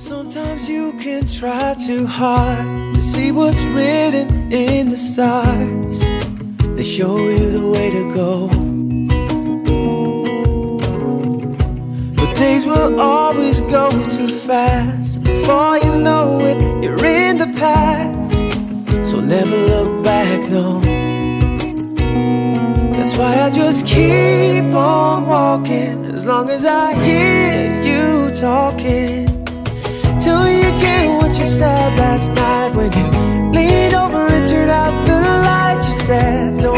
Sometimes you can try too hard to see what's written in the stars. They show you the way to go, but days will always go too fast. Before you know it, you're in the past. So never look back, no. That's why I just keep on walking, as long as I hear you talking, till you get what you said last night when you leaned over and turned out the light. You said, don't